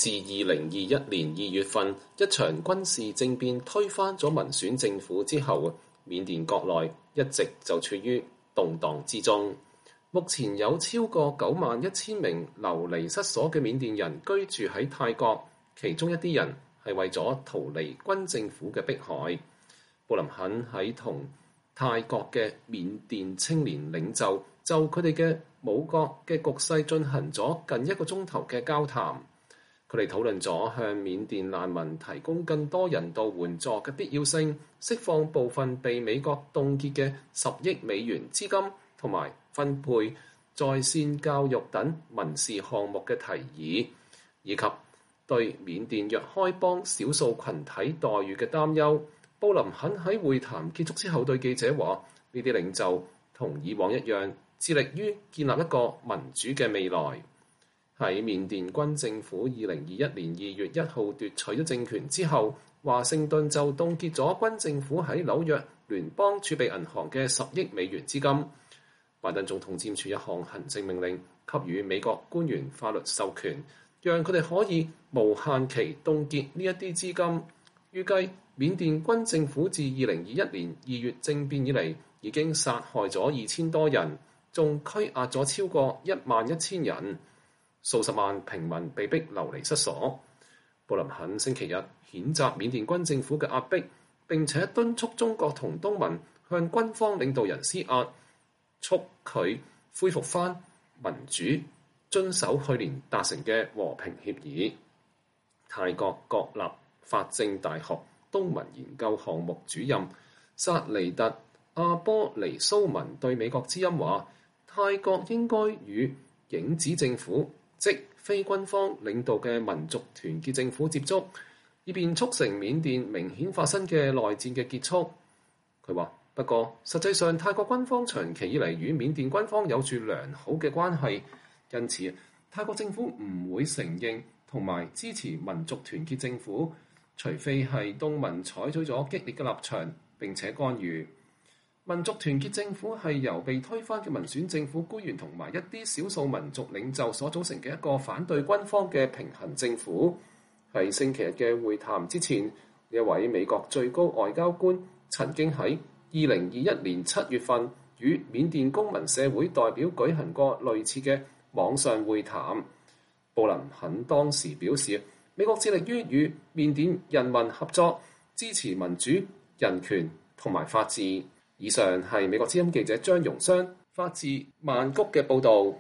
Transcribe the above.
自2021年2月份一場軍事政變推翻咗民選政府之後，緬甸國內一直就處於動盪之中。目前有超過91000名流離失所嘅緬甸人居住喺泰國，其中一啲人係為咗逃離軍政府嘅迫害。布林肯喺同泰國嘅緬甸青年領袖就佢哋嘅母國嘅局勢進行咗近1個鐘頭嘅交談。佢哋討論咗向緬甸難民提供更多人道援助嘅必要性，釋放部分被美國凍結嘅10億美元資金，同埋分配在線教育等民事項目嘅提議，以及對緬甸若開邦少數群體待遇嘅擔憂。布林肯喺會談結束之後對記者話：呢啲領袖同以往一樣，致力於建立一個民主嘅未來。喺緬甸軍政府2021年2月1號奪取咗政權之後，華盛頓就凍結咗軍政府喺紐約聯邦儲備銀行嘅10億美元資金。拜登總統簽署一項行政命令，給予美國官員法律授權，讓佢哋可以無限期凍結呢一啲資金。預計緬甸軍政府自2021年2月政變以嚟，已經殺害咗2000多人，仲拘押咗超過11000人。數十萬平民被逼流離失所。布林肯星期日譴責緬甸軍政府嘅壓迫，並且敦促中國同東盟向軍方領導人施壓，促佢恢復返民主，遵守去年達成嘅和平協議。泰國國立法政大學東盟研究項目主任薩尼特阿波尼蘇文對美國之音話：泰國應該與影子政府，即非軍方領導嘅民族團結政府接觸，以便促成緬甸明顯發生嘅內戰嘅結束。佢話：不過實際上泰國軍方長期以嚟與緬甸軍方有住良好嘅關係，因此泰國政府唔會承認同埋支持民族團結政府，除非係東盟採取咗激烈嘅立場並且干預。民族團結政府係由被推翻嘅民選政府官員同埋一啲少數民族領袖所組成嘅一個反對軍方嘅平衡政府。喺星期日嘅會談之前，一位美國最高外交官曾經喺2021年7月份與緬甸公民社會代表舉行過類似嘅網上會談。布林肯當時表示，美國致力於與緬甸人民合作，支持民主、人權同埋法治。以上係美國之音記者張容湘發自曼谷嘅報導。